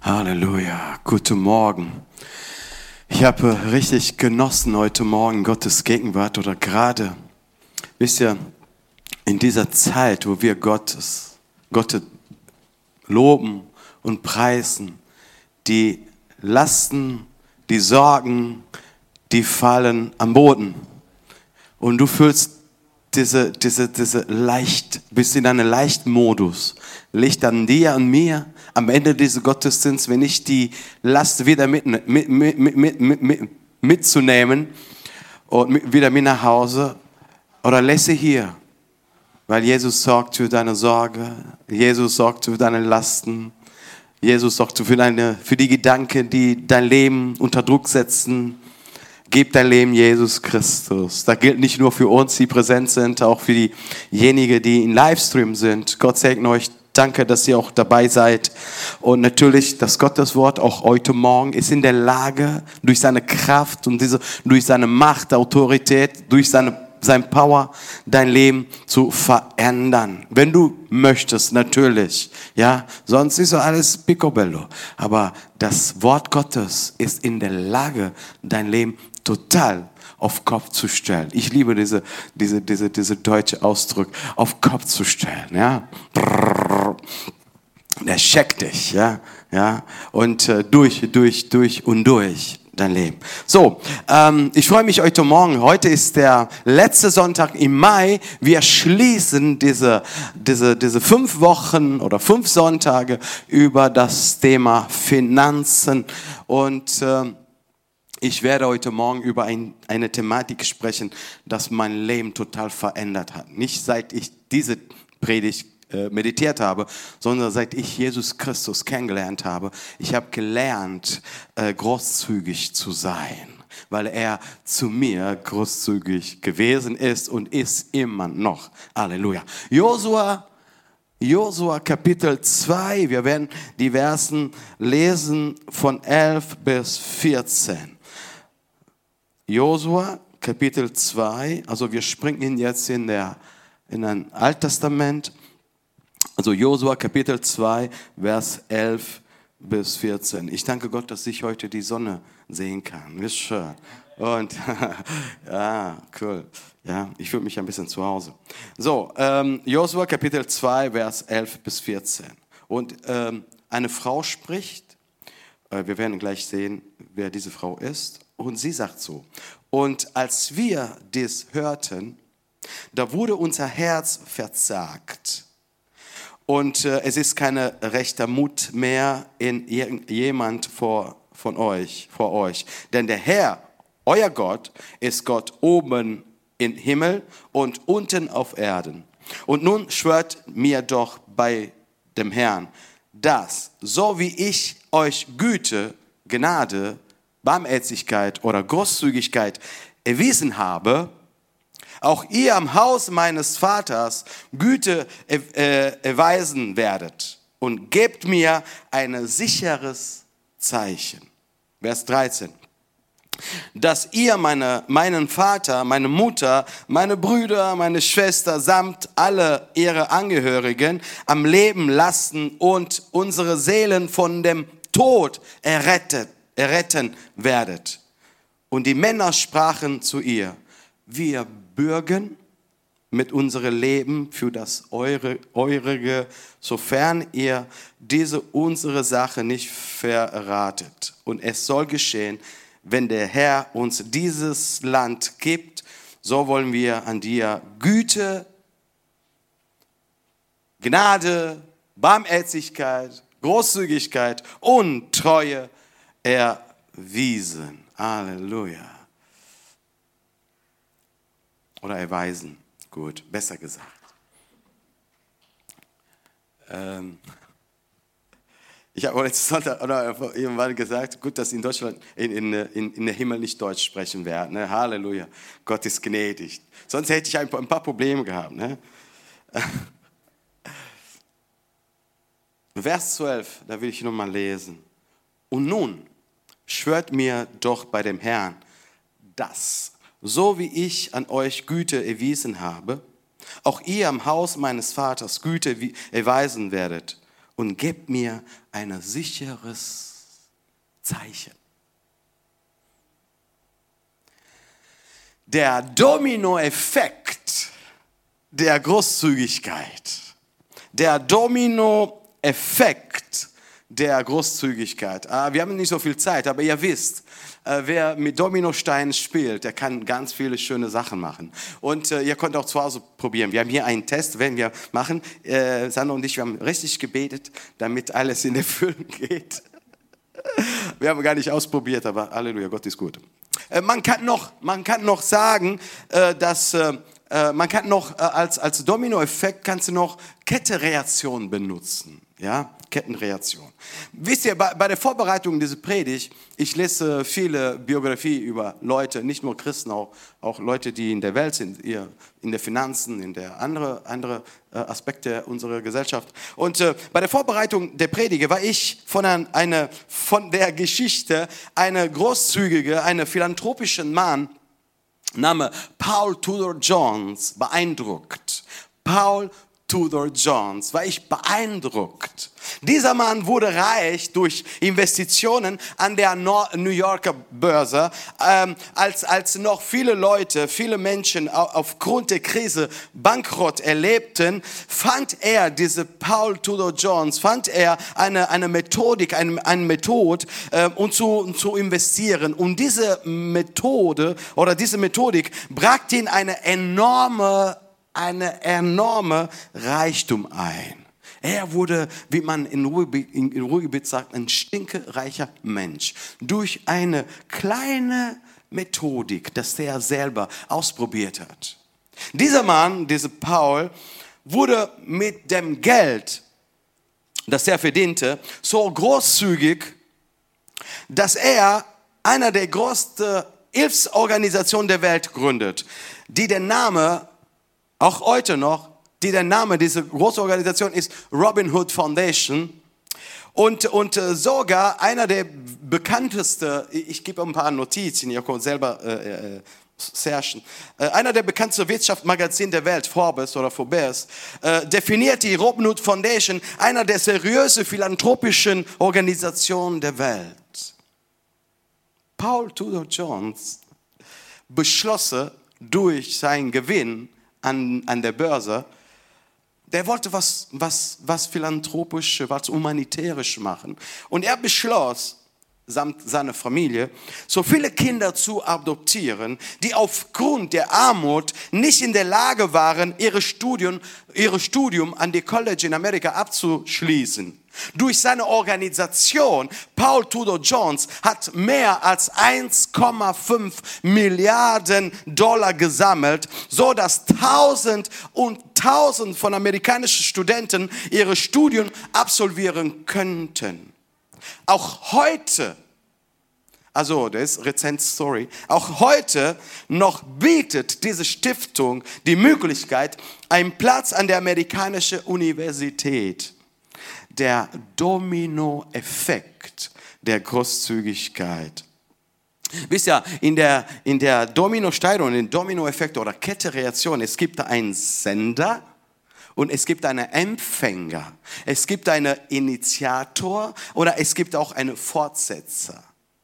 Halleluja, guten Morgen. Ich habe richtig genossen heute Morgen Gottes Gegenwart oder gerade, wisst ihr, in dieser Zeit, wo wir Gott loben und preisen, die Lasten, die Sorgen, die fallen am Boden. Und du fühlst diese bist in einem Leichtmodus. Liegt an dir und mir. Am Ende dieses Gottesdienstes, wenn ich die Last wieder mitzunehmen und wieder mit nach Hause oder lässt sie hier. Weil Jesus sorgt für deine Sorge, Jesus sorgt für deine Lasten, Jesus sorgt für die Gedanken, die dein Leben unter Druck setzen. Gib dein Leben Jesus Christus. Das gilt nicht nur für uns, die präsent sind, auch für diejenigen, die im Livestream sind. Gott segne euch. Danke, dass ihr auch dabei seid. Und natürlich, das Gotteswort auch heute Morgen ist in der Lage, durch seine Kraft und durch seine Macht, Autorität, durch sein Power, dein Leben zu verändern. Wenn du möchtest, natürlich. Ja, sonst ist so alles picobello. Aber das Wort Gottes ist in der Lage, dein Leben total auf Kopf zu stellen. Ich liebe diese deutsche Ausdruck, auf Kopf zu stellen. Ja, der schickt dich, ja, und durch dein Leben. So, ich freue mich heute Morgen. Heute ist der letzte Sonntag im Mai. Wir schließen diese 5 Wochen oder 5 Sonntage über das Thema Finanzen. Und ich werde heute Morgen über eine Thematik sprechen, das mein Leben total verändert hat. Nicht seit ich diese Predigt meditiert habe, sondern seit ich Jesus Christus kennengelernt habe. Ich habe gelernt, großzügig zu sein, weil er zu mir großzügig gewesen ist und ist immer noch. Halleluja. Josua Kapitel 2, wir werden die Versen lesen von 11 bis 14. Josua Kapitel 2, also wir springen jetzt in ein Alttestament. Also Josua Kapitel 2, Vers 11 bis 14. Ich danke Gott, dass ich heute die Sonne sehen kann. Ist schön. Und ja, cool. Ja, ich fühle mich ein bisschen zu Hause. So, Josua Kapitel 2, Vers 11 bis 14. Und eine Frau spricht, wir werden gleich sehen, wer diese Frau ist. Und sie sagt so: Und als wir dies hörten, da wurde unser Herz verzagt. Und es ist kein rechter Mut mehr in jemand vor euch. Denn der Herr, euer Gott, ist Gott oben im Himmel und unten auf Erden. Und nun schwört mir doch bei dem Herrn, dass, so wie ich euch Güte, Gnade, Barmherzigkeit oder Großzügigkeit erwiesen habe, auch ihr am Haus meines Vaters Güte erweisen werdet und gebt mir ein sicheres Zeichen. Vers 13. Dass ihr meinen Vater, meine Mutter, meine Brüder, meine Schwester samt alle ihre Angehörigen am Leben lassen und unsere Seelen von dem Tod erretten werdet. Und die Männer sprachen zu ihr: Wir bürgen mit unserem Leben für das Eurige, sofern ihr diese unsere Sache nicht verratet. Und es soll geschehen, wenn der Herr uns dieses Land gibt, so wollen wir an dir Güte, Gnade, Barmherzigkeit, Großzügigkeit und Treue erwiesen. Halleluja. Oder erweisen. Gut, besser gesagt. Ich habe letzten Sonntag oder irgendwann gesagt, gut, dass in Deutschland in der Himmel nicht Deutsch sprechen werden. Ne? Halleluja. Gott ist gnädig. Sonst hätte ich ein paar Probleme gehabt. Ne? Vers 12, da will ich nochmal lesen. Und nun schwört mir doch bei dem Herrn, dass, so wie ich an euch Güte erwiesen habe, auch ihr am Haus meines Vaters Güte erweisen werdet und gib mir ein sicheres Zeichen. Der Dominoeffekt der Großzügigkeit. Der Dominoeffekt der Großzügigkeit. Wir haben nicht so viel Zeit, aber ihr wisst, wer mit Dominosteinen spielt, der kann ganz viele schöne Sachen machen. Und ihr könnt auch zu Hause probieren. Wir haben hier einen Test, wenn wir machen. Sandra und ich, wir haben richtig gebetet, damit alles in Erfüllung geht. Wir haben gar nicht ausprobiert, aber Halleluja, Gott ist gut. Man kann noch sagen, dass man kann noch als Dominoeffekt kannst du noch Kettenreaktion benutzen. Ja, Kettenreaktion. Wisst ihr, bei der Vorbereitung dieser Predigt, ich lese viele Biografien über Leute, nicht nur Christen, auch Leute, die in der Welt sind, in der Finanzen, in der andere Aspekte unserer Gesellschaft. Und bei der Vorbereitung der Predigt war ich von der Geschichte einer großzügigen, einer philanthropischen Mann, Name Paul Tudor Jones, beeindruckt. Paul Tudor Jones, war ich beeindruckt. Dieser Mann wurde reich durch Investitionen an der New Yorker Börse, als noch viele Menschen aufgrund der Krise Bankrott erlebten, fand er Paul Tudor Jones, eine Methodik, eine Methode, um zu investieren. Und diese Methode oder diese Methodik brachte ihn eine enorme Reichtum ein. Er wurde, wie man in Ruhrgebiet sagt, ein stinkereicher Mensch. Durch eine kleine Methodik, das er selber ausprobiert hat. Dieser Mann, dieser Paul, wurde mit dem Geld, das er verdiente, so großzügig, dass er einer der größten Hilfsorganisationen der Welt gründet, die den Namen auch heute noch, der Name dieser großen Organisation ist Robin Hood Foundation. Und sogar einer der bekanntesten, ich gebe ein paar Notizen, ihr könnt selber searchen. Einer der bekanntesten Wirtschaftsmagazine der Welt, Forbes, definiert die Robin Hood Foundation einer der seriösen philanthropischen Organisationen der Welt. Paul Tudor Jones beschloss durch seinen Gewinn an der Börse, der wollte was philanthropisch, was humanitärisch machen. Und er beschloss, samt seiner Familie, so viele Kinder zu adoptieren, die aufgrund der Armut nicht in der Lage waren, ihre Studium an die College in Amerika abzuschließen. Durch seine Organisation, Paul Tudor Jones, hat mehr als 1,5 Milliarden Dollar gesammelt, so dass Tausend und Tausend von amerikanischen Studenten ihre Studien absolvieren könnten. Auch heute, also das ist rezent Story, auch heute noch bietet diese Stiftung die Möglichkeit, einen Platz an der amerikanischen Universität. Der Dominoeffekt der Großzügigkeit. Wisst ihr, in der Dominosteilung, in Dominoeffekt oder Kettenreaktion, es gibt einen Sender und es gibt einen Empfänger. Es gibt einen Initiator oder es gibt auch einen Fortsetzer.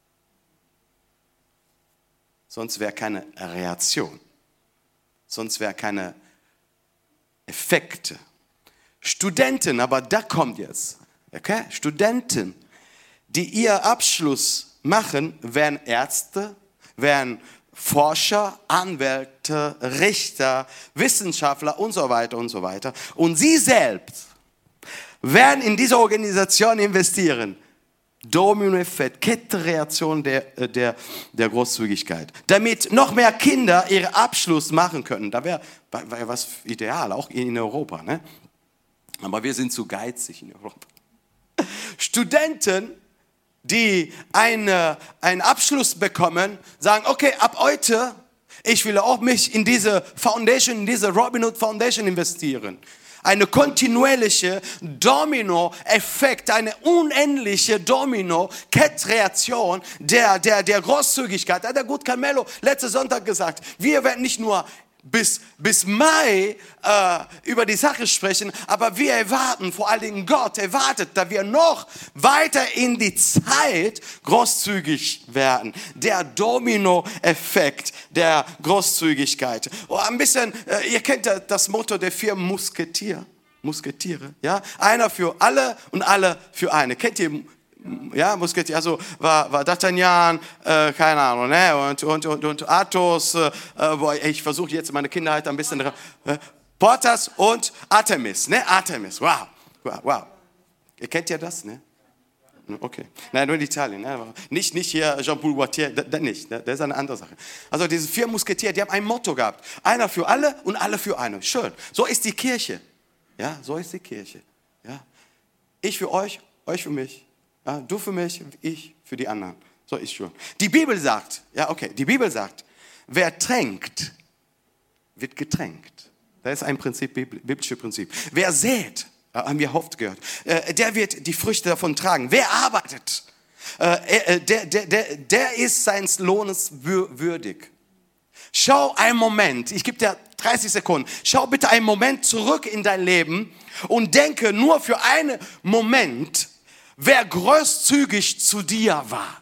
Sonst wäre keine Reaktion. Sonst wäre keine Effekte. Studenten, aber da kommt jetzt, okay? Studenten, die ihr Abschluss machen, werden Ärzte, werden Forscher, Anwälte, Richter, Wissenschaftler und so weiter und so weiter. Und sie selbst werden in diese Organisation investieren. Dominoeffekt, Kettenreaktion der Großzügigkeit. Damit noch mehr Kinder ihren Abschluss machen können. Da wäre was ideal, auch in Europa, ne? Aber wir sind zu geizig in Europa. Studenten, die einen Abschluss bekommen, sagen, okay, ab heute, ich will auch mich in diese Foundation, in diese Robin Hood Foundation investieren. Eine kontinuierliche Domino-Effekt, eine unendliche Domino-Kettenreaktion der Großzügigkeit. Hat der gut Carmelo letzten Sonntag gesagt, wir werden nicht nur bis Mai über die Sache sprechen, aber wir erwarten, vor allen Dingen Gott erwartet, dass wir noch weiter in die Zeit großzügig werden. Der Domino-Effekt der Großzügigkeit. Oh, ein bisschen, ihr kennt das Motto der 4 Musketiere, ja? Einer für alle und alle für eine. Kennt ihr? Ja, Musketier, also war D'Artagnan, keine Ahnung, ne? und Athos, ich versuche jetzt meine Kindheit ein bisschen, Porthos und Artemis, ne? Artemis, wow. Ihr kennt ja das, ne? Okay. Nein, nur in Italien, ne? Nicht hier Jean-Paul Gaultier, das nicht, ne? Das ist eine andere Sache. Also diese 4 Musketiere, die haben ein Motto gehabt, einer für alle und alle für eine. Schön, so ist die Kirche, ja, so ist die Kirche, ja. Ich für euch, euch für mich. Ja, du für mich, ich für die anderen. So ist schon. Die Bibel sagt, wer tränkt, wird getränkt. Das ist ein Prinzip, biblisches Prinzip. Wer sät, haben wir oft gehört, der wird die Früchte davon tragen. Wer arbeitet, der ist seines Lohnes würdig. Schau einen Moment, ich gebe dir 30 Sekunden, schau bitte einen Moment zurück in dein Leben und denke nur für einen Moment, wer großzügig zu dir war.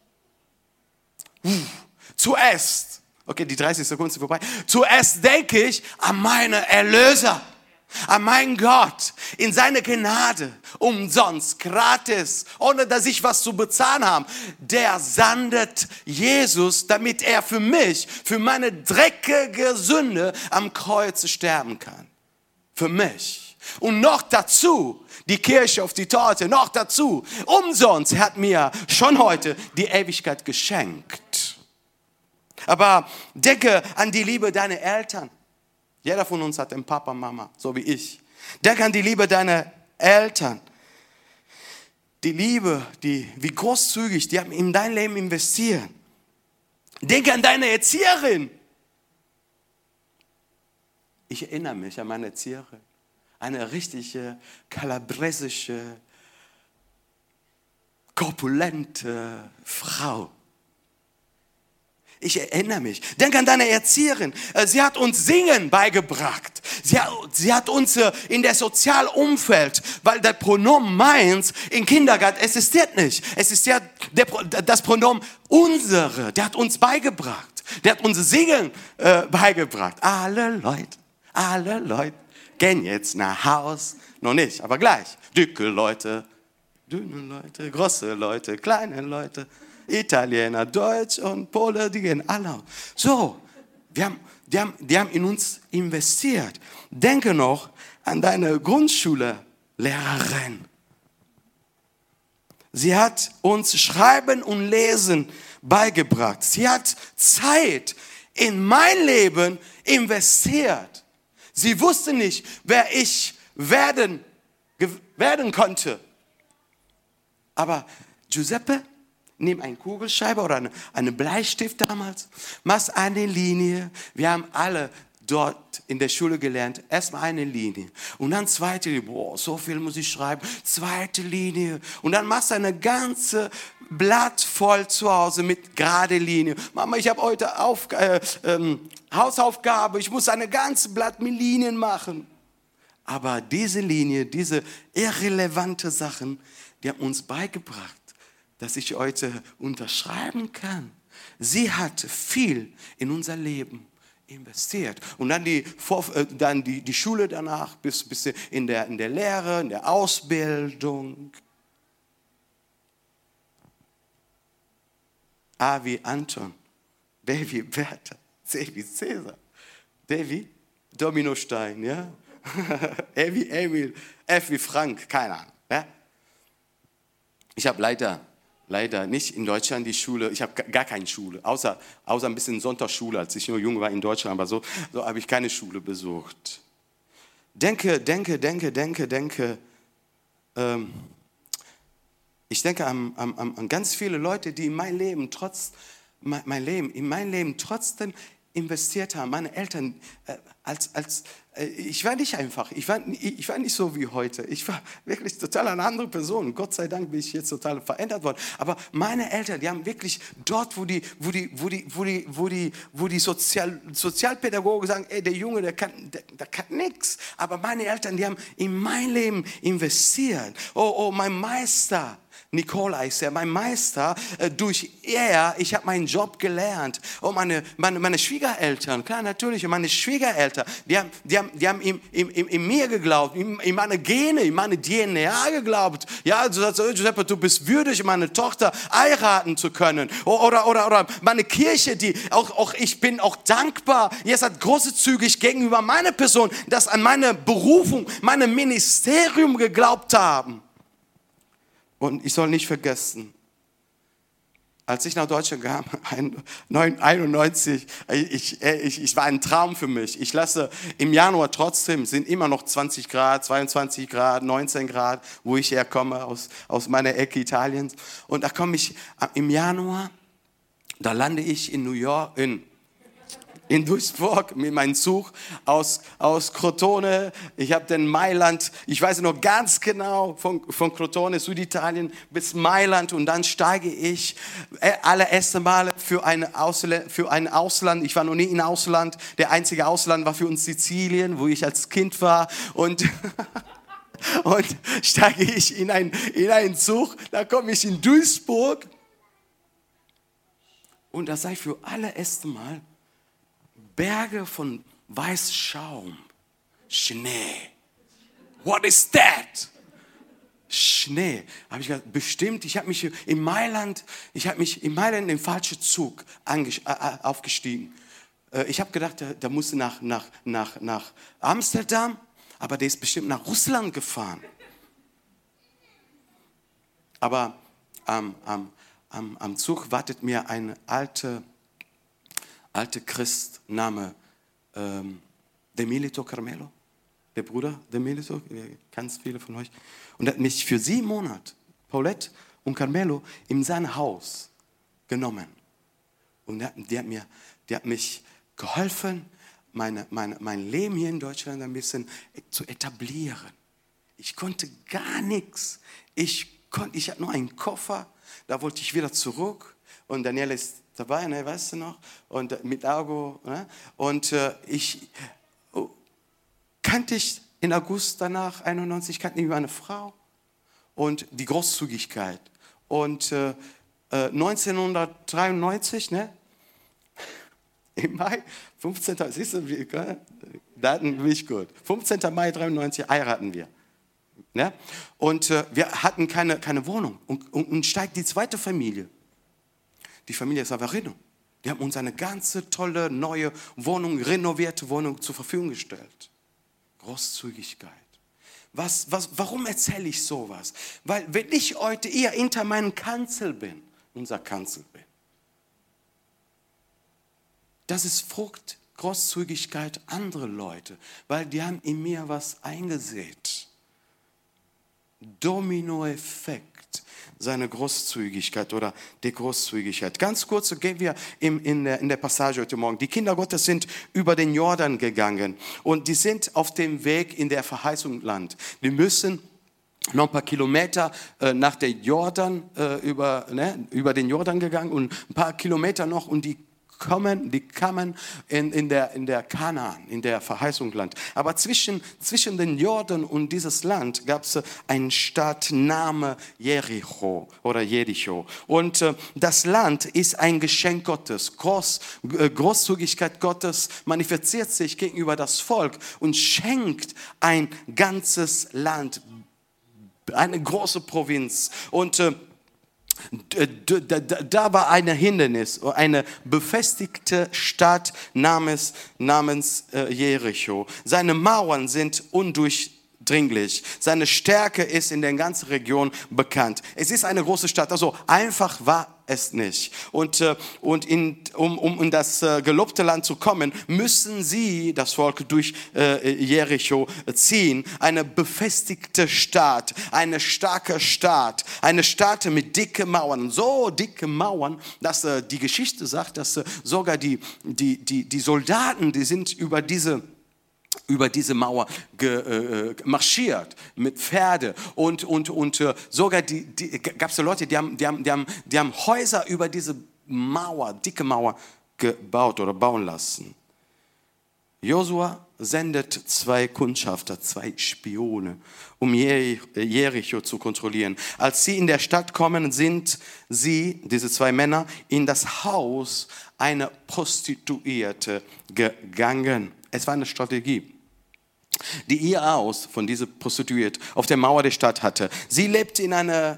Zuerst, okay, die 30 Sekunden sind vorbei. Zuerst denke ich an meinen Erlöser, an meinen Gott, in seine Gnade, umsonst, gratis, ohne dass ich was zu bezahlen habe. Der sandet Jesus, damit er für mich, für meine dreckige Sünde am Kreuz sterben kann. Für mich. Und noch dazu, die Kirsche auf die Torte, noch dazu, umsonst hat mir schon heute die Ewigkeit geschenkt. Aber denke an die Liebe deiner Eltern. Jeder von uns hat einen Papa, Mama, so wie ich. Denke an die Liebe deiner Eltern. Die Liebe, wie großzügig, die haben in dein Leben investiert. Denke an deine Erzieherin. Ich erinnere mich an meine Erzieherin. Eine richtige, kalabresische, korpulente Frau. Ich erinnere mich. Denk an deine Erzieherin. Sie hat uns Singen beigebracht. Sie hat uns in der sozialen Umfeld, weil das Pronomen meins im Kindergarten existiert nicht. Es ist ja das Pronomen unsere. Der hat uns beigebracht. Der hat uns Singen beigebracht. Alle Leute gehen jetzt nach Haus. Noch nicht, aber gleich. Dicke Leute, dünne Leute, große Leute, kleine Leute. Italiener, Deutsch und Pole, die gehen alle. So, die haben in uns investiert. Denke noch an deine Grundschullehrerin. Sie hat uns Schreiben und Lesen beigebracht. Sie hat Zeit in mein Leben investiert. Sie wusste nicht, wer ich werden konnte. Aber Giuseppe, nimm einen Kugelschreiber oder einen Bleistift damals, mach eine Linie. Wir haben alle dort in der Schule gelernt, erstmal eine Linie und dann zweite Linie. Boah, so viel muss ich schreiben. Zweite Linie und dann machst du eine ganze Blatt voll zu Hause mit gerade Linie. Mama, ich habe heute Hausaufgabe, ich muss eine ganze Blatt mit Linien machen. Aber diese Linie, diese irrelevante Sachen, die haben uns beigebracht, dass ich heute unterschreiben kann. Sie hat viel in unser Leben investiert. Und dann die Schule danach, bis in der Lehre, in der Ausbildung. A wie Anton, B wie Bertha, C wie Cäsar, D wie Dominostein, ja? E wie Emil, F wie Frank, keine Ahnung. Ja? Ich habe leider nicht in Deutschland die Schule, ich habe gar keine Schule, außer ein bisschen Sonntagsschule, als ich nur jung war in Deutschland, aber so habe ich keine Schule besucht. Denke, ich denke an ganz viele Leute, die in meinem Leben trotzdem investiert haben. Meine Eltern, ich war nicht einfach, ich war nicht so wie heute. Ich war wirklich total eine andere Person. Gott sei Dank bin ich jetzt total verändert worden. Aber meine Eltern, die haben wirklich dort, wo die Sozialpädagogen sagen, ey, der Junge, der kann nichts. Aber meine Eltern, die haben in mein Leben investiert. Oh, mein Meister. Nikola ist ja mein Meister. Ich habe meinen Job gelernt. Oh, meine Schwiegereltern, klar, natürlich, meine Schwiegereltern, die haben in mir geglaubt, in meine Gene, in meine DNA geglaubt. Ja, Giuseppe, du bist würdig, meine Tochter heiraten zu können. Oder meine Kirche, ich bin auch dankbar, jetzt hat großzügig gegenüber meiner Person, dass an meine Berufung, meinem Ministerium geglaubt haben. Und ich soll nicht vergessen, als ich nach Deutschland kam, 1991, ich war ein Traum für mich. Ich lasse im Januar trotzdem, sind immer noch 20 Grad, 22 Grad, 19 Grad, wo ich herkomme, aus meiner Ecke Italiens. Und da komme ich im Januar, da lande ich in New York, in Duisburg mit meinem Zug aus Crotone. Ich habe den Mailand, ich weiß noch ganz genau, von Crotone, Süditalien bis Mailand, und dann steige ich allererste Mal für ein Ausland. Ich war noch nie in Ausland. Der einzige Ausland war für uns Sizilien, wo ich als Kind war, und steige ich in einen Zug. Da komme ich in Duisburg, und da sage ich für allererste Mal Berge von Weißschaum, Schnee. What is that? Schnee. Habe ich gesagt, bestimmt. Ich habe mich in Mailand in den falschen Zug aufgestiegen. Ich habe gedacht, der musste nach Amsterdam, aber der ist bestimmt nach Russland gefahren. Aber am Zug wartet mir eine alte Christ, Name Demilito Carmelo, der Bruder Demilito, ganz viele von euch. Und er hat mich für 7 Monate, Paulette und Carmelo, in sein Haus genommen. Und der hat mich geholfen, mein Leben hier in Deutschland ein bisschen zu etablieren. Ich konnte gar nichts. Ich hatte nur einen Koffer, da wollte ich wieder zurück. Und Daniel ist dabei, ne, weißt du noch? Und mit Argo. Ne? Und kannte ich in August danach, 91, kannte ich meine Frau. Und die Großzügigkeit. Und 1993, ne? Im Mai, 15. Siehst du, Daten bin ich gut. 15. Mai 1993 heiraten wir. Ne? Und wir hatten keine Wohnung. Und steigt die zweite Familie. Die Familie Savarino. Die haben uns eine ganze tolle, neue Wohnung, renovierte Wohnung zur Verfügung gestellt. Großzügigkeit. Warum erzähle ich sowas? Weil wenn ich heute eher hinter meinem Kanzel bin, unser Kanzel bin, das ist Frucht, Großzügigkeit anderer Leute, weil die haben in mir was eingesät. Dominoeffekt, seine Großzügigkeit oder die Großzügigkeit. Ganz kurz, so gehen wir in der Passage heute Morgen. Die Kinder Gottes sind über den Jordan gegangen und die sind auf dem Weg in der Verheißungsland. Die müssen noch ein paar Kilometer nach der Jordan, über den Jordan gegangen und ein paar Kilometer noch, und die kamen in der Kanaan, in der Verheißungsland. Aber zwischen den Jordan und dieses Land gab es eine Stadt Name Jericho oder Jericho. Und das Land ist ein Geschenk Gottes. Großzügigkeit Gottes manifestiert sich gegenüber das Volk und schenkt ein ganzes Land, eine große Provinz. Und da war ein Hindernis, eine befestigte Stadt namens Jericho. Seine Mauern sind undurchdringlich. Seine Stärke ist in der ganzen Region bekannt. Es ist eine große Stadt, also einfach war es nicht. Und um in das gelobte Land zu kommen, müssen sie, das Volk, durch Jericho ziehen. Eine befestigte Stadt, eine starke Stadt, eine Stadt mit dicken Mauern. So dicke Mauern, dass die Geschichte sagt, dass sogar die Soldaten, die sind über diese Mauer marschiert mit Pferde und sogar gab es Leute, die haben Häuser über diese Mauer, dicke Mauer gebaut oder bauen lassen. Josua sendet 2 Kundschafter, 2 Spione, um Jericho zu kontrollieren. Als sie in der Stadt kommen, sind sie, diese 2 Männer, in das Haus einer Prostituierte gegangen. Es war eine Strategie, die ihr Haus von dieser Prostituierte auf der Mauer der Stadt hatte. Sie lebte in einem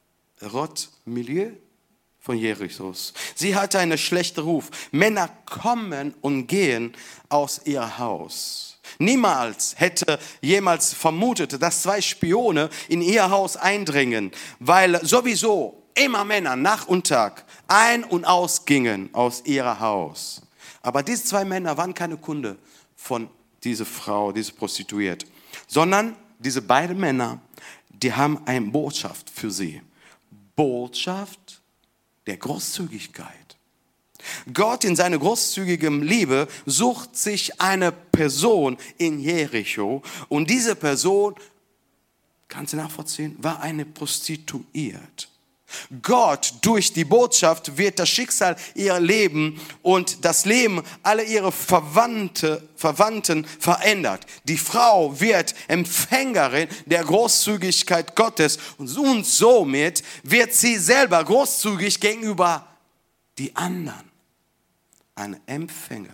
Milieu von Jerichos. Sie hatte einen schlechten Ruf. Männer kommen und gehen aus ihr Haus. Niemals hätte jemals vermutet, dass 2 Spione in ihr Haus eindringen, weil sowieso immer Männer Nacht und Tag ein- und ausgingen aus ihrem Haus. Aber diese 2 Männer waren keine Kunde von dieser Frau, diese Prostituierte, sondern diese beiden Männer, die haben eine Botschaft für sie. Botschaft der Großzügigkeit. Gott in seiner großzügigen Liebe sucht sich eine Person in Jericho und diese Person, kannst du nachvollziehen, war eine Prostituierte. Gott durch die Botschaft wird das Schicksal ihr Leben und das Leben aller ihrer Verwandten verändert. Die Frau wird Empfängerin der Großzügigkeit Gottes und somit wird sie selber großzügig gegenüber die anderen. Ein Empfänger,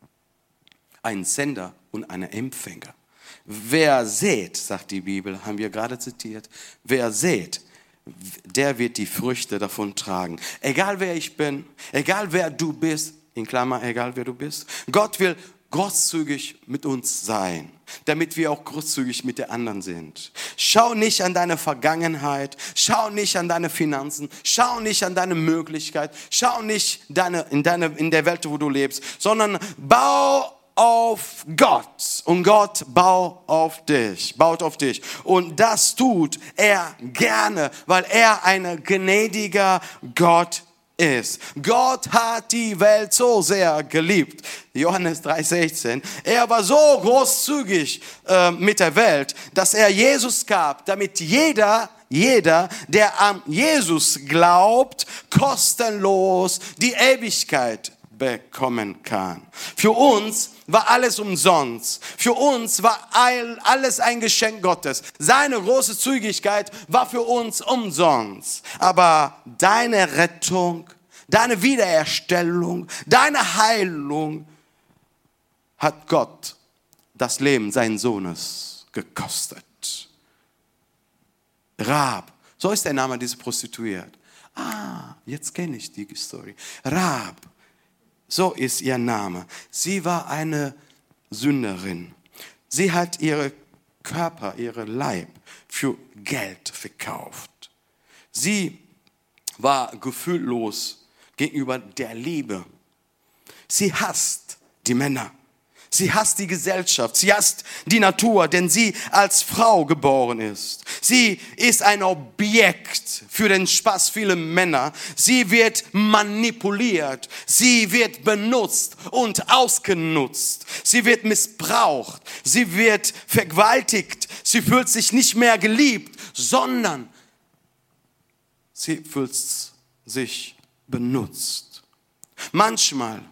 ein Sender und ein Empfänger. Wer sät, sagt die Bibel, haben wir gerade zitiert, wer sät, der wird die Früchte davon tragen. Egal wer ich bin, egal wer du bist, in Klammer, egal wer du bist, Gott will großzügig mit uns sein, damit wir auch großzügig mit den anderen sind. Schau nicht an deine Vergangenheit, schau nicht an deine Finanzen, schau nicht an deine Möglichkeit, schau nicht in der Welt, wo du lebst, sondern bau auf Gott und Gott baut auf dich. Und das tut er gerne, weil er ein gnädiger Gott ist. Gott hat die Welt so sehr geliebt. Johannes 3,16. Er war so großzügig mit der Welt, dass er Jesus gab, damit jeder, der an Jesus glaubt, kostenlos die Ewigkeit bekommen kann. Für uns war alles umsonst. Für uns war alles ein Geschenk Gottes. Seine große Zügigkeit war für uns umsonst. Aber deine Rettung, deine Wiederherstellung, deine Heilung hat Gott das Leben seines Sohnes gekostet. Rahab, so ist der Name dieser Prostituierte. Jetzt kenne ich die Story. Rahab. So ist ihr Name. Sie war eine Sünderin. Sie hat ihren Körper, ihren Leib für Geld verkauft. Sie war gefühllos gegenüber der Liebe. Sie hasst die Männer. Sie hasst die Gesellschaft, sie hasst die Natur, denn sie als Frau geboren ist. Sie ist ein Objekt für den Spaß vieler Männer. Sie wird manipuliert, sie wird benutzt und ausgenutzt. Sie wird missbraucht, sie wird vergewaltigt. Sie fühlt sich nicht mehr geliebt, sondern sie fühlt sich benutzt. Manchmal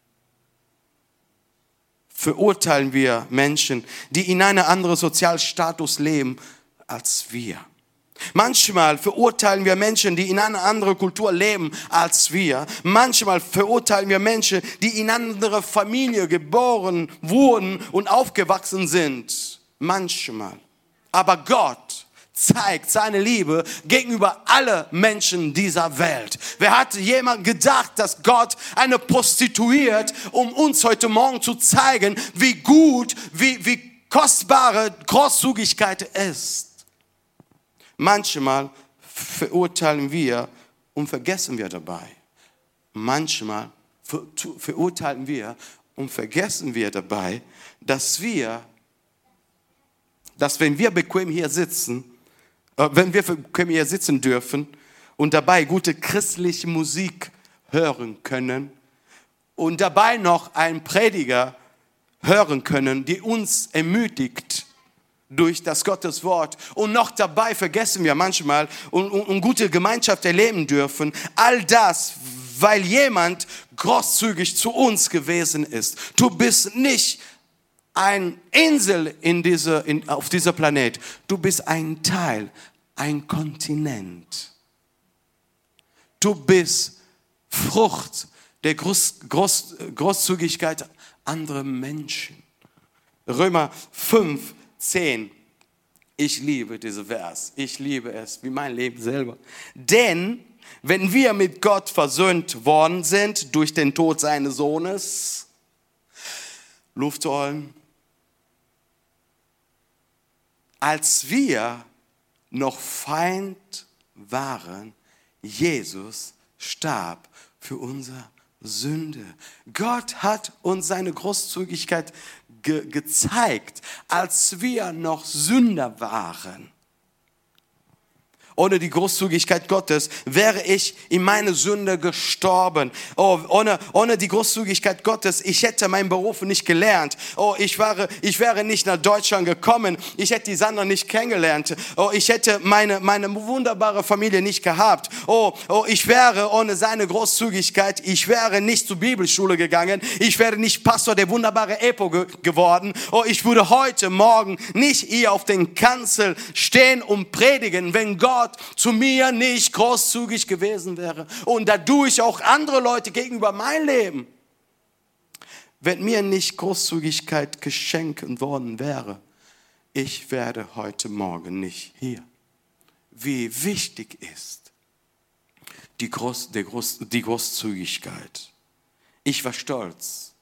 verurteilen wir Menschen, die in einem anderen Sozialstatus leben als wir. Manchmal verurteilen wir Menschen, die in einer anderen Kultur leben als wir. Manchmal verurteilen wir Menschen, die in einer anderen Familie geboren wurden und aufgewachsen sind. Manchmal. Aber Gott zeigt seine Liebe gegenüber allen Menschen dieser Welt. Wer hat jemand gedacht, dass Gott eine Prostituierte, um uns heute Morgen zu zeigen, wie gut, wie kostbare Großzügigkeit ist? Manchmal verurteilen wir und vergessen wir dabei. Manchmal verurteilen wir und vergessen wir dabei, dass wenn wir bequem hier sitzen, dürfen und dabei gute christliche Musik hören können und dabei noch einen Prediger hören können, die uns ermutigt durch das Gotteswort und noch dabei vergessen wir manchmal und gute Gemeinschaft erleben dürfen. All das, weil jemand großzügig zu uns gewesen ist. Du bist nicht eine Insel auf dieser Planet. Du bist ein Teil, ein Kontinent. Du bist Frucht der Großzügigkeit anderer Menschen. Römer 5:10. Ich liebe diesen Vers. Ich liebe es, wie mein Leben selber. Denn wenn wir mit Gott versöhnt worden sind durch den Tod seines Sohnes, Luft holen, als wir noch Feind waren, Jesus starb für unsere Sünde. Gott hat uns seine Großzügigkeit gezeigt, als wir noch Sünder waren. Ohne die Großzügigkeit Gottes wäre ich in meine Sünde gestorben. Oh, ohne die Großzügigkeit Gottes, ich hätte meinen Beruf nicht gelernt. Oh, ich wäre nicht nach Deutschland gekommen. Ich hätte die Sandra nicht kennengelernt. Oh, ich hätte meine wunderbare Familie nicht gehabt. Oh, ich wäre ohne seine Großzügigkeit, ich wäre nicht zur Bibelschule gegangen. Ich wäre nicht Pastor der wunderbaren EPO geworden. Oh, ich würde heute Morgen nicht hier auf den Kanzel stehen und predigen, wenn Gott zu mir nicht großzügig gewesen wäre und dadurch auch andere Leute gegenüber mein Leben, wenn mir nicht Großzügigkeit geschenkt worden wäre, ich wäre heute Morgen nicht hier. Wie wichtig ist die Großzügigkeit. Ich war stolz.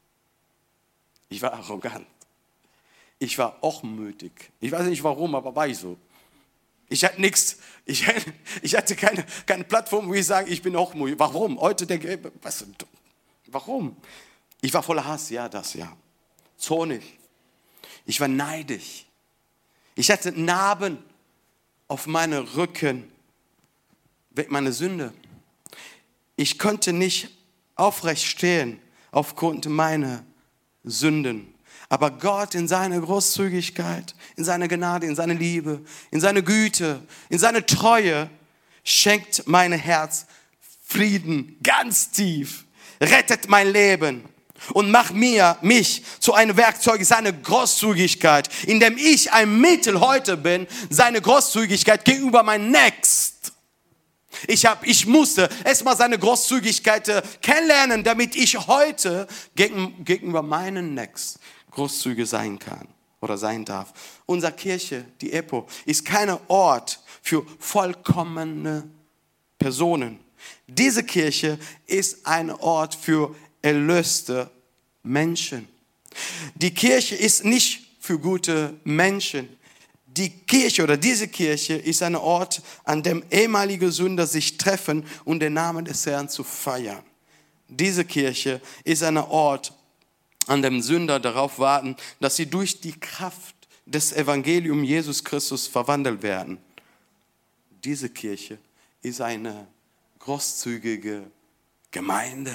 Ich war arrogant. Ich war hochmütig. Ich weiß nicht warum, aber war ich so. Ich hatte nichts, ich hatte keine Plattform, wo ich sage, ich bin hochmütig. Warum? Heute denke ich, warum? Ich war voller Hass, ja, zornig. Ich war neidisch. Ich hatte Narben auf meinem Rücken wegen meiner Sünde. Ich konnte nicht aufrecht stehen aufgrund meiner Sünden. Aber Gott in seiner Großzügigkeit, in seiner Gnade, in seiner Liebe, in seiner Güte, in seiner Treue schenkt mein Herz Frieden ganz tief, rettet mein Leben und macht mich zu einem Werkzeug seiner Großzügigkeit, indem ich ein Mittel heute bin, seine Großzügigkeit gegenüber meinem Nächsten. Ich musste erstmal seine Großzügigkeit kennenlernen, damit ich heute gegenüber meinen Nächsten großzügig sein kann oder sein darf. Unsere Kirche, die EPO, ist kein Ort für vollkommene Personen. Diese Kirche ist ein Ort für erlöste Menschen. Die Kirche ist nicht für gute Menschen. Die Kirche oder diese Kirche ist ein Ort, an dem ehemalige Sünder sich treffen, um den Namen des Herrn zu feiern. Diese Kirche ist ein Ort, an dem Sünder darauf warten, dass sie durch die Kraft des Evangeliums Jesus Christus verwandelt werden. Diese Kirche ist eine großzügige Gemeinde.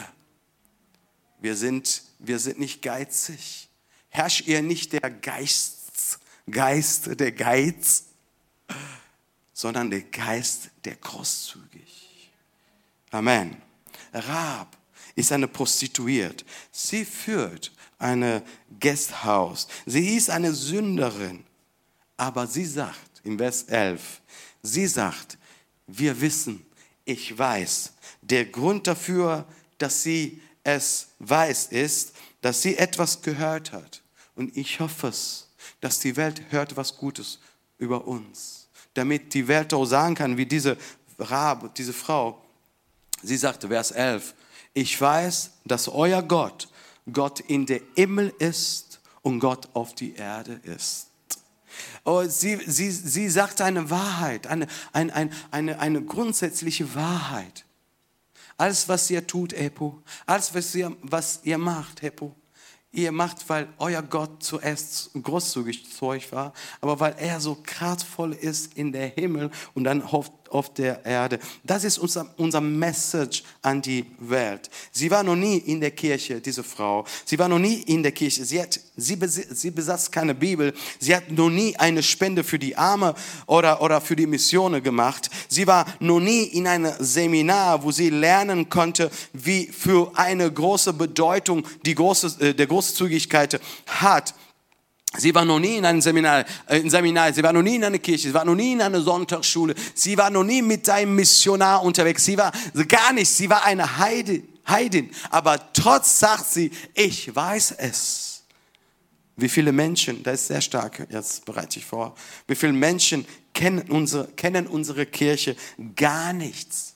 Wir sind nicht geizig. Herrscht ihr nicht der Geist, der Geiz, sondern der Geist, der großzügig. Amen. Rahab ist eine Prostituierte. Sie führt ein Gasthaus. Sie ist eine Sünderin. Aber sie sagt, im Vers 11, sie sagt, wir wissen, ich weiß, der Grund dafür, dass sie es weiß, ist, dass sie etwas gehört hat. Und ich hoffe es, dass die Welt hört was Gutes über uns. Damit die Welt auch sagen kann, wie diese Rahab, diese Frau, sie sagte, Vers 11, ich weiß, dass euer Gott in der Himmel ist und Gott auf die Erde ist. Oh, sie sagt eine Wahrheit, eine grundsätzliche Wahrheit. Alles, was ihr tut, Epo, alles, was ihr macht, Epo, ihr macht, weil euer Gott zuerst großzügig zu euch war, aber weil er so kraftvoll ist in der Himmel und dann auf der Erde. Das ist unser Message an die Welt. Sie war noch nie in der Kirche, diese Frau. Sie war noch nie in der Kirche. Sie besaß keine Bibel. Sie hat noch nie eine Spende für die Arme oder für die Missionen gemacht. Sie war noch nie in einem Seminar, wo sie lernen konnte, wie für eine große Bedeutung der Großzügigkeit hat. Sie war noch nie in einem Seminar, sie war noch nie in einer Kirche, sie war noch nie in einer Sonntagsschule, sie war noch nie mit einem Missionar unterwegs, sie war gar nicht, sie war eine Heidin. Aber trotz sagt sie, ich weiß es. Wie viele Menschen, das ist sehr stark, jetzt bereite ich vor, wie viele Menschen kennen unsere Kirche gar nichts.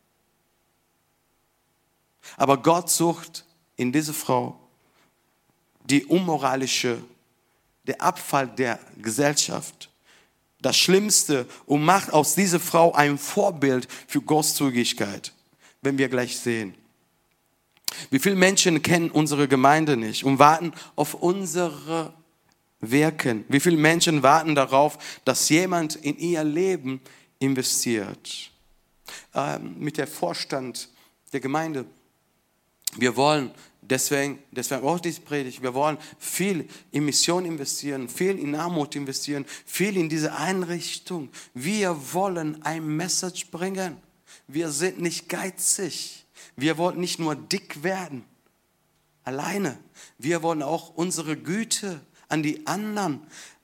Aber Gott sucht in diese Frau die unmoralische, der Abfall der Gesellschaft, das Schlimmste, und macht aus dieser Frau ein Vorbild für Großzügigkeit, wenn wir gleich sehen. Wie viele Menschen kennen unsere Gemeinde nicht und warten auf unsere Wirken? Wie viele Menschen warten darauf, dass jemand in ihr Leben investiert? Mit der Vorstand der Gemeinde, wir wollen deswegen auch diese Predigt, wir wollen viel in Mission investieren, viel in Armut investieren, viel in diese Einrichtung. Wir wollen ein Message bringen. Wir sind nicht geizig. Wir wollen nicht nur dick werden, alleine. Wir wollen auch unsere Güte an die anderen,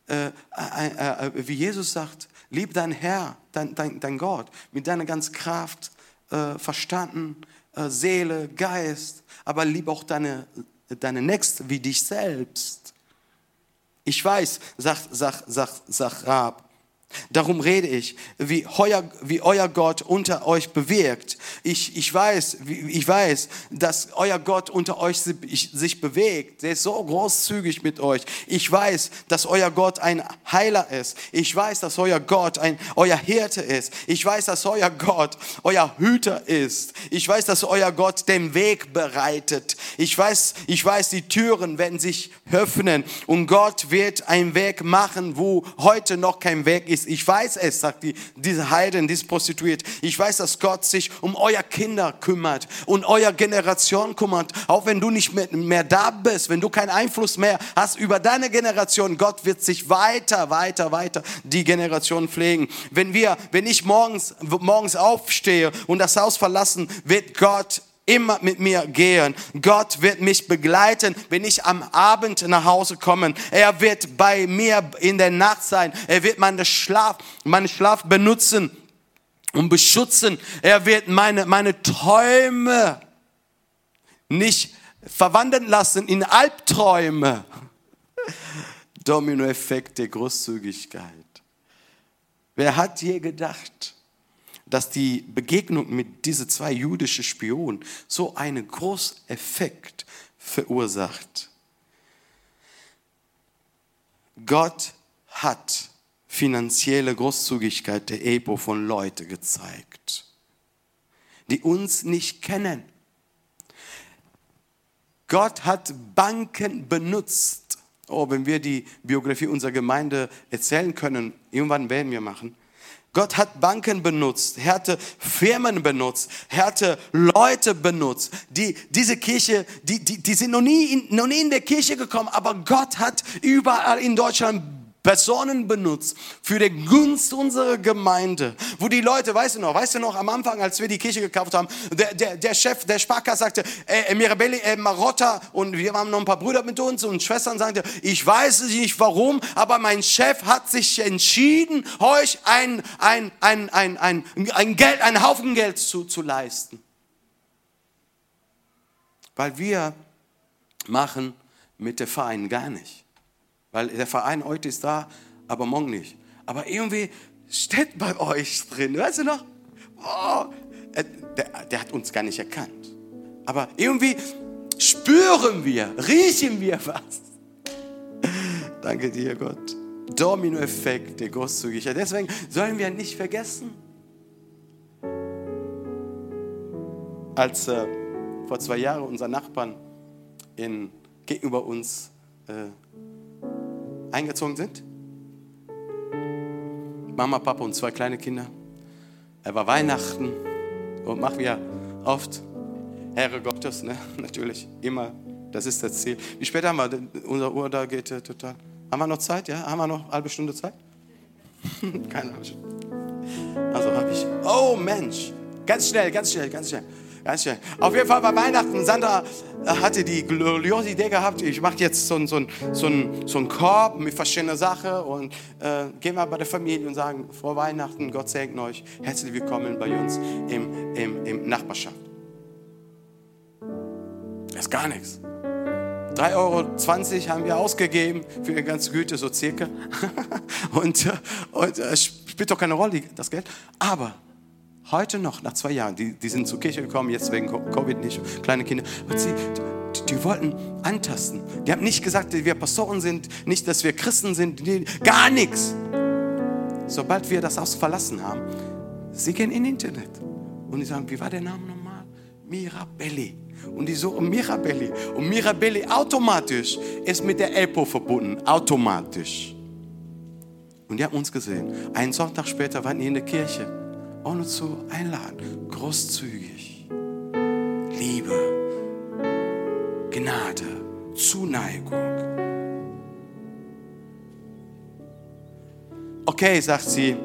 wie Jesus sagt, lieb dein Herr, dein Gott, mit deiner ganzen Kraft, Verstanden, Seele, Geist, aber lieb auch deine Nächsten wie dich selbst. Ich weiß, sagt Rahab, darum rede ich, wie euer Gott unter euch bewirkt. Ich weiß, dass euer Gott unter euch sich bewegt. Er ist so großzügig mit euch. Ich weiß, dass euer Gott ein Heiler ist. Ich weiß, dass euer Gott euer Hirte ist. Ich weiß, dass euer Gott euer Hüter ist. Ich weiß, dass euer Gott den Weg bereitet. Ich weiß, die Türen werden sich öffnen und Gott wird einen Weg machen, wo heute noch kein Weg ist. Ich weiß es, sagt diese Heidin, diese Prostituierte. Ich weiß, dass Gott sich um euer Kinder kümmert und euer Generation kümmert. Auch wenn du nicht mehr da bist, wenn du keinen Einfluss mehr hast über deine Generation, Gott wird sich weiter die Generation pflegen. Wenn ich morgens aufstehe und das Haus verlassen, wird Gott immer mit mir gehen. Gott wird mich begleiten, wenn ich am Abend nach Hause komme. Er wird bei mir in der Nacht sein. Er wird meinen Schlaf benutzen und beschützen. Er wird meine Träume nicht verwandeln lassen in Albträume. Dominoeffekt der Großzügigkeit. Wer hat je gedacht, dass die Begegnung mit diesen zwei jüdischen Spionen so einen großen Effekt verursacht? Gott hat finanzielle Großzügigkeit der Epo von Leuten gezeigt, die uns nicht kennen. Gott hat Banken benutzt. Oh, wenn wir die Biografie unserer Gemeinde erzählen können, irgendwann werden wir machen. Gott hat Banken benutzt, er hatte Firmen benutzt, er hatte Leute benutzt. Diese Kirche, die sind noch nie in der Kirche gekommen, aber Gott hat überall in Deutschland Personen benutzt für die Gunst unserer Gemeinde. Wo die Leute, weißt du noch, am Anfang, als wir die Kirche gekauft haben, der Chef der Sparkasse sagte, Mirabelli, Marotta, und wir haben noch ein paar Brüder mit uns und Schwestern, sagte, ich weiß nicht warum, aber mein Chef hat sich entschieden, euch einen Haufen Geld zu leisten. Weil wir machen mit dem Verein gar nicht. Weil der Verein heute ist da, aber morgen nicht. Aber irgendwie steht bei euch drin, weißt du noch? Oh, der hat uns gar nicht erkannt. Aber irgendwie spüren wir, riechen wir was. Danke dir, Gott. Dominoeffekt der Großzügigkeit. Deswegen sollen wir nicht vergessen, als vor 2 Jahren unsere Nachbarn gegenüber uns eingezogen sind. Mama, Papa und 2 kleine Kinder. Er war Weihnachten und machen wir oft Ehre Gottes, ne? Natürlich, immer, das ist das Ziel. Wie spät haben wir? Unsere Uhr da geht total. Haben wir noch Zeit? Ja? Haben wir noch eine halbe Stunde Zeit? Keine halbe Stunde. Also habe ich. Oh Mensch, ganz schnell. Auf jeden Fall war Weihnachten. Sandra hatte die gloriose Idee gehabt, ich mache jetzt so einen Korb mit verschiedenen Sachen und gehen wir bei der Familie und sagen, vor Weihnachten, Gott segne euch, herzlich willkommen bei uns im Nachbarschaft. Das ist gar nichts. 3,20 € haben wir ausgegeben für die ganze Güte, so circa. und spielt doch keine Rolle, das Geld. Aber heute noch, nach 2 Jahren, die sind zur Kirche gekommen, jetzt wegen Covid nicht, kleine Kinder. Und die wollten antasten. Die haben nicht gesagt, dass wir Pastoren sind, nicht, dass wir Christen sind, gar nichts. Sobald wir das Haus verlassen haben, sie gehen in Internet. Und die sagen, wie war der Name nochmal? Mirabelli. Und die so, Mirabelli. Und Mirabelli automatisch ist mit der ELPO verbunden. Automatisch. Und die haben uns gesehen. Einen Sonntag später waren die in der Kirche. Ohne zu einladen. Großzügig. Liebe. Gnade. Zuneigung. Okay, sagt sie.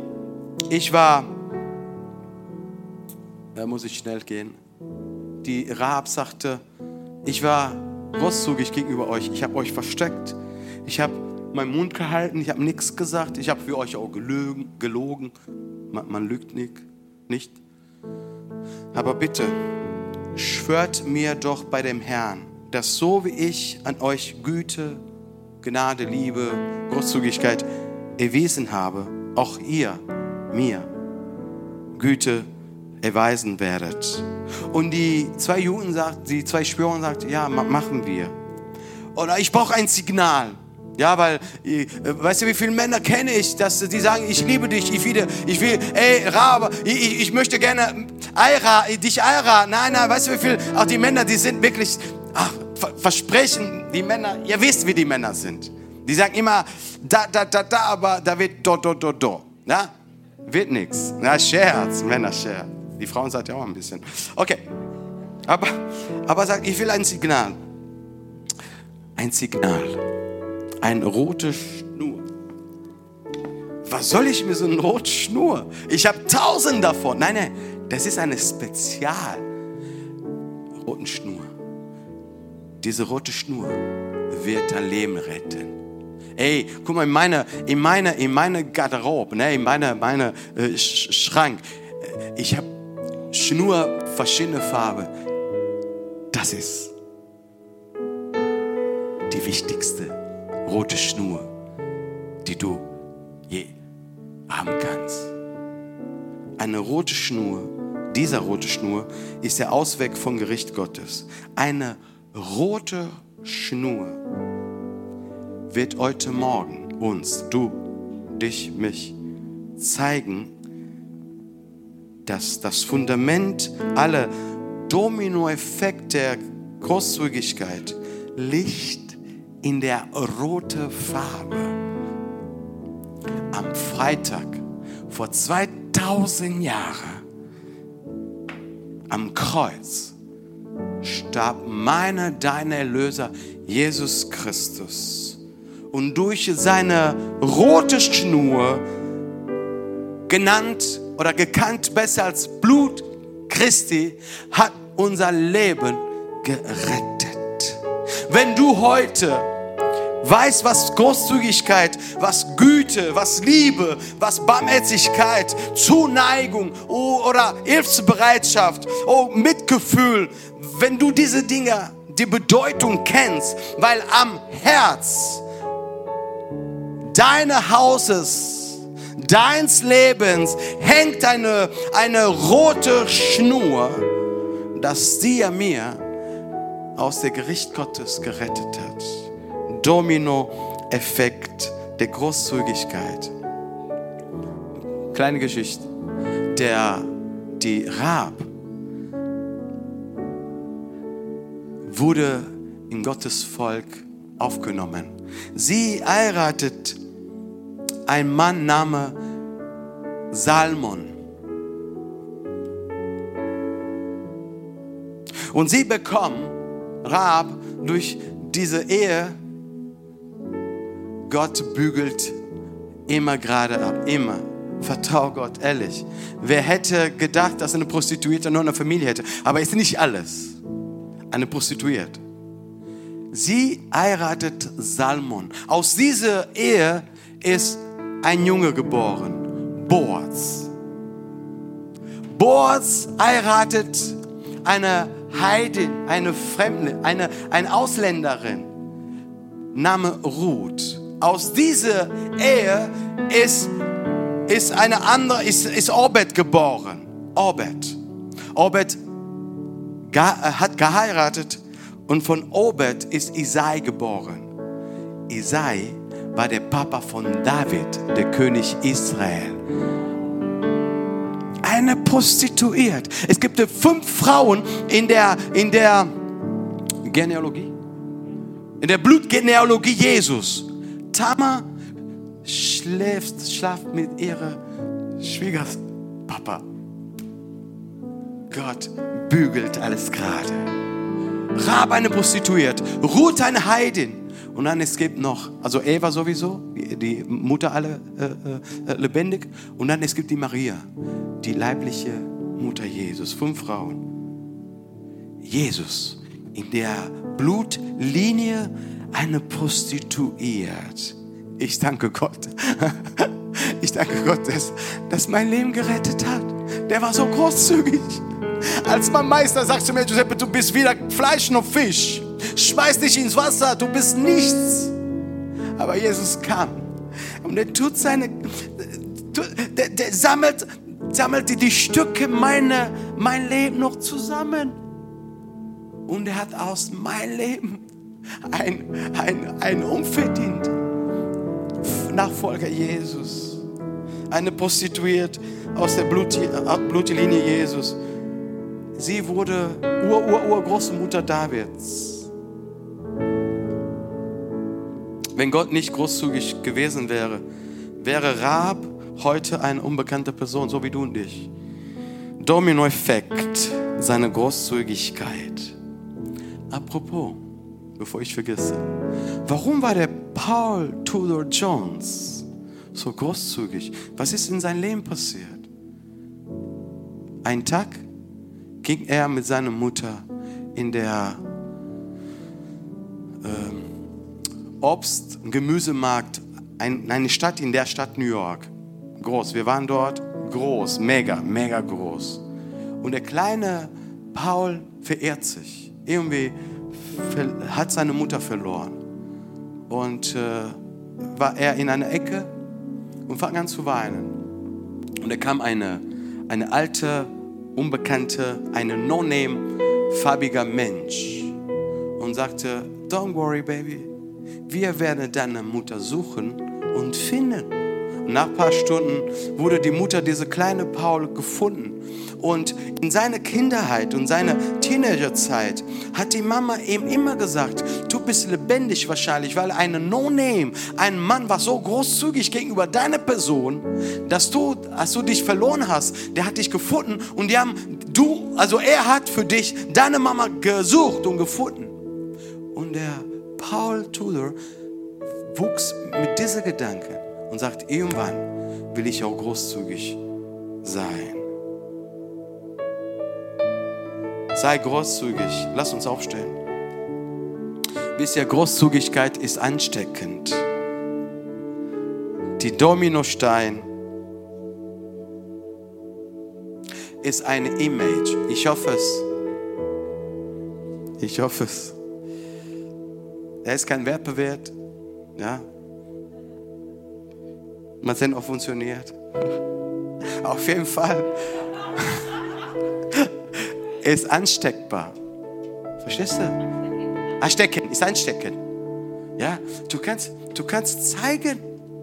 Da muss ich schnell gehen. Die Rahab sagte, ich war großzügig gegenüber euch. Ich habe euch versteckt. Ich habe meinen Mund gehalten. Ich habe nichts gesagt. Ich habe für euch auch gelogen. Man lügt nicht. Aber bitte, schwört mir doch bei dem Herrn, dass so wie ich an euch Güte, Gnade, Liebe, Großzügigkeit erwiesen habe, auch ihr mir Güte erweisen werdet. Und die 2 Juden die 2 Spionen sagt, ja, machen wir. Oder ich brauche ein Signal. Ja, weil, weißt du, wie viele Männer kenne ich, dass die sagen, ich liebe dich, ich will, ey, Rabe, ich möchte gerne dich heiraten. Nein, weißt du, wie viele, auch die Männer, die sind wirklich, versprechen, die Männer, ihr wisst, wie die Männer sind. Die sagen immer, da, aber da wird do. Ja? Wird nichts. Na, Scherz, Männer-Scherz. Die Frauen sagt ja auch ein bisschen. Okay, aber sagt, ich will ein Signal. Ein Signal. Eine rote Schnur. Was soll ich mit so einer roten Schnur? Ich habe 1000 davon. Nein, das ist eine spezial rote Schnur. Diese rote Schnur wird dein Leben retten. Ey, guck mal, in meine Garderobe, ne, in meine Schrank, ich habe Schnur verschiedene Farben. Das ist die wichtigste rote Schnur, die du je haben kannst. Eine rote Schnur, dieser rote Schnur ist der Ausweg vom Gericht Gottes. Eine rote Schnur wird heute Morgen uns, du, dich, mich zeigen, dass das Fundament aller Dominoeffekte der Großzügigkeit liegt in der roten Farbe. Am Freitag vor 2000 Jahren am Kreuz starb dein Erlöser Jesus Christus. Und durch seine rote Schnur, genannt oder gekannt besser als Blut Christi, hat unser Leben gerettet. Wenn du heute weißt, was Großzügigkeit, was Güte, was Liebe, was Barmherzigkeit, Zuneigung oder Hilfsbereitschaft, Mitgefühl, wenn du diese Dinge, die Bedeutung kennst, weil am Herz deines Hauses, deines Lebens hängt eine rote Schnur, dass dir mir aus dem Gericht Gottes gerettet hat. Dominoeffekt der Großzügigkeit. Kleine Geschichte. Die Rahab wurde in Gottes Volk aufgenommen. Sie heiratet einen Mann namens Salmon. Und sie bekommen, Rahab, durch diese Ehe, Gott bügelt immer gerade ab, immer. Vertrau Gott, ehrlich. Wer hätte gedacht, dass eine Prostituierte nur eine Familie hätte? Aber ist nicht alles. Eine Prostituierte. Sie heiratet Salmon. Aus dieser Ehe ist ein Junge geboren, Boaz. Boaz heiratet eine Heidin, eine Fremde, eine Ausländerin, Name Ruth. Aus dieser Ehe ist Obed geboren. Obed hat geheiratet und von Obed ist Isai geboren. Isai war der Papa von David, der König Israel. Eine Prostituierte. Es gibt 5 Frauen in der Genealogie, in der Blutgenealogie Jesus. Tamar schlaft mit ihrem Schwiegerpapa. Gott bügelt alles gerade. Rahab eine Prostituierte, Ruth eine Heidin. Und dann es gibt noch, also Eva sowieso, die Mutter aller lebendig. Und dann es gibt die Maria, die leibliche Mutter Jesus. 5 Frauen. Jesus in der Blutlinie eine Prostituierte. Ich danke Gott. Ich danke Gott, dass mein Leben gerettet hat. Der war so großzügig. Als mein Meister sagt zu mir, Giuseppe, du bist weder Fleisch noch Fisch. Schmeiß dich ins Wasser, du bist nichts. Aber Jesus kam und er tut der sammelt die Stücke mein Leben noch zusammen. Und er hat aus meinem Leben ein unverdient Nachfolger Jesus. Eine Prostituierte aus der Blutlinie Jesus. Sie wurde Urgroßmutter Davids. Wenn Gott nicht großzügig gewesen wäre, wäre Rahab heute eine unbekannte Person, so wie du und ich. Dominoeffekt, seine Großzügigkeit. Apropos, bevor ich vergesse, warum war der Paul Tudor Jones so großzügig? Was ist in seinem Leben passiert? Ein Tag ging er mit seiner Mutter in der Obst- und Gemüsemarkt, eine Stadt in der Stadt New York. Groß, wir waren dort, groß, mega groß. Und der kleine Paul verehrt sich. Irgendwie hat seine Mutter verloren. Und war er in einer Ecke und fang an zu weinen. Und da kam eine alte, unbekannte, eine No-Name, farbiger Mensch und sagte, don't worry, baby, wir werden deine Mutter suchen und finden. Und nach ein paar Stunden wurde die Mutter dieser kleine Paul gefunden. Und in seiner Kinderheit und seiner Teenagerzeit hat die Mama ihm immer gesagt, du bist lebendig wahrscheinlich, weil eine No-Name, ein Mann war so großzügig gegenüber deiner Person, dass du, als du dich verloren hast, der hat dich gefunden und er hat für dich deine Mama gesucht und gefunden. Und der Paul Tudor wuchs mit diesem Gedanken und sagt, irgendwann will ich auch großzügig sein. Sei großzügig. Lass uns aufstehen. Wisst ihr, Großzügigkeit ist ansteckend. Die Dominostein ist ein Image. Ich hoffe es. Er ist kein Werbewert. Ja. Mal sehen, ob funktioniert. Auf jeden Fall. Er ist ansteckbar. Verstehst du? Anstecken ist anstecken. Ja, du kannst zeigen,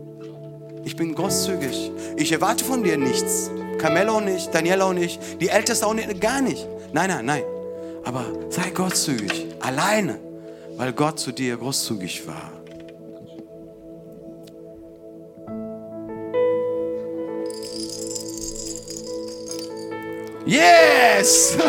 Ich bin großzügig. Ich erwarte von dir nichts. Kamel auch nicht, Daniel auch nicht, die Ältesten auch nicht, gar nicht. Nein, nein, nein. Aber sei großzügig, alleine, weil Gott zu dir großzügig war. Yes!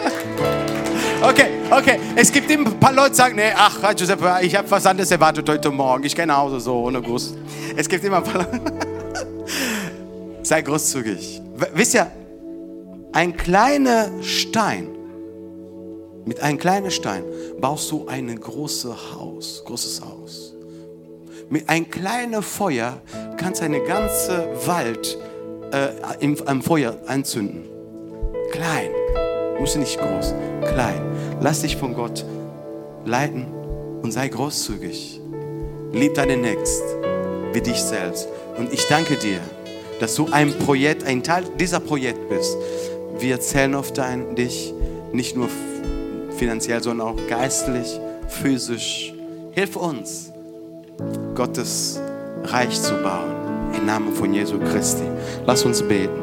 Okay. Es gibt immer ein paar Leute, die sagen, nee, ach, Giuseppe, ich habe was anderes erwartet heute Morgen. Ich gehe nach Hause so, ohne Gruß. Es gibt immer ein paar Leute. Sei großzügig. Wisst ihr, ein kleiner Stein, mit einem kleinen Stein baust du ein großes Haus. Mit einem kleinen Feuer kannst du einen ganzen Wald am Feuer anzünden. Klein, muss nicht groß, klein. Lass dich von Gott leiten und sei großzügig. Lieb deinen Nächsten wie dich selbst. Und ich danke dir, dass du ein Teil dieser Projekt bist. Wir zählen auf dich, nicht nur finanziell, sondern auch geistlich, physisch. Hilf uns, Gottes Reich zu bauen. Im Namen von Jesu Christi. Lass uns beten.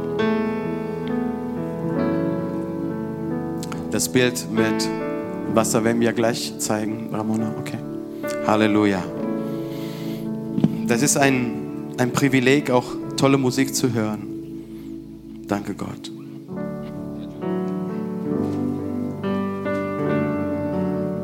Das Bild mit Wasser werden wir gleich zeigen, Ramona. Okay. Halleluja. Das ist ein Privileg, auch tolle Musik zu hören. Danke Gott.